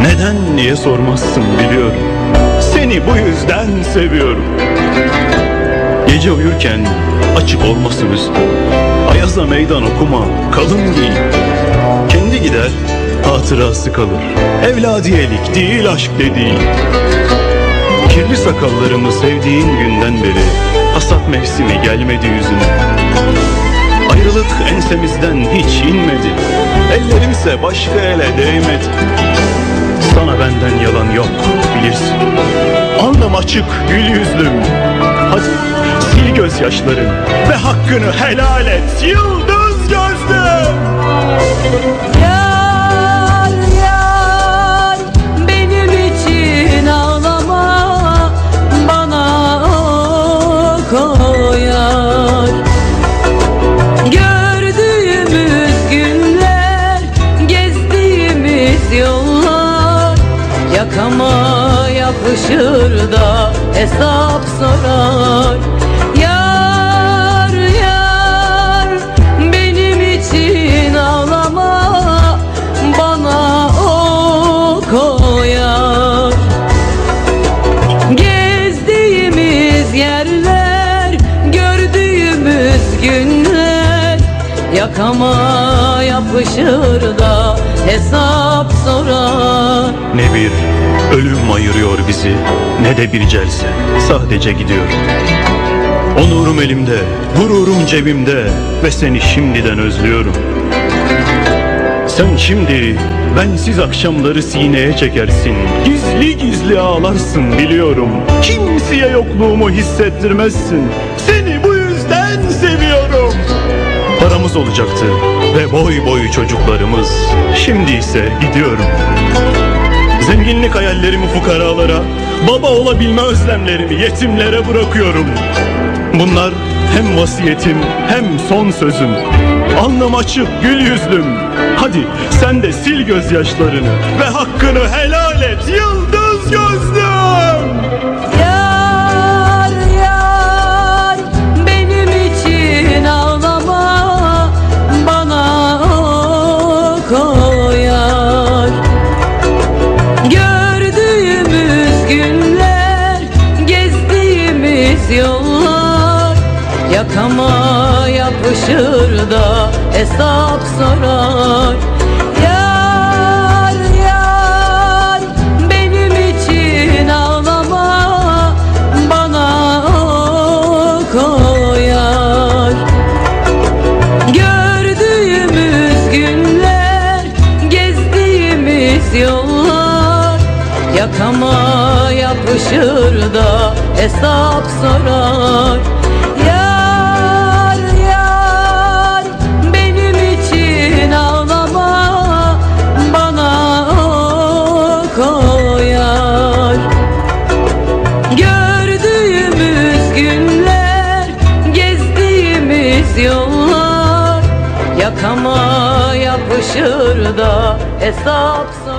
Neden diye sormazsın biliyorum. Seni bu yüzden seviyorum. Gece uyurken açık olmasın üstü. Ayaza meydan okuma, kalın giy. Kendi gider, hatırası kalır. Evladiyelik değil aşk dediğin. Kirli sakallarımı sevdiğin günden beri hasat mevsimi gelmedi yüzüne. Ayrılık ensemizden hiç inmedi. Ellerimse başka ele değmedi. Sana benden yalan yok bilirsin. Alnım açık gül yüzlüm. Hadi sil gözyaşların ve hakkını helal et yıldız gözlüm. Yar yar benim için ağlama, bana koyar. Gördüğümüz günler, gezdiğimiz yollar yakama yapışır da hesap sorar. Yar yar benim için ağlama, bana o koyar. Gezdiğimiz yerler, gördüğümüz günler yakama yapışır da hesap sorar. Ne bir ölüm ayırıyor bizi, ne de bir celse. Sadece gidiyorum. Onurum elimde, gururum cebimde ve seni şimdiden özlüyorum. Sen şimdi bensiz akşamları sineye çekersin. Gizli gizli ağlarsın biliyorum. Kimseye yokluğumu hissettirmezsin. Seni bu yüzden seviyorum. Paramız olacaktı ve boy boy çocuklarımız. Şimdi ise gidiyorum. Zenginlik hayallerimi fukaralara, baba olabilme özlemlerimi yetimlere bırakıyorum. Bunlar hem vasiyetim hem son sözüm. Alnım açık gül yüzlüm. Hadi sen de sil gözyaşlarını ve hakkını helal et yıldız gözlüm. Yar yar benim için ağlama, bana o koyar. Gördüğümüz günler, gezdiğimiz yollar yakama yapışır da hesap sorar. Yar yar benim için ağlama, bana o koyar. Gördüğümüz günler, gezdiğimiz yollar yakama yapışır da hesap sorar. Yar yar benim için ağlama, bana o koyar. Gördüğümüz günler, gezdiğimiz yollar yakama yapışır da hesap sorar.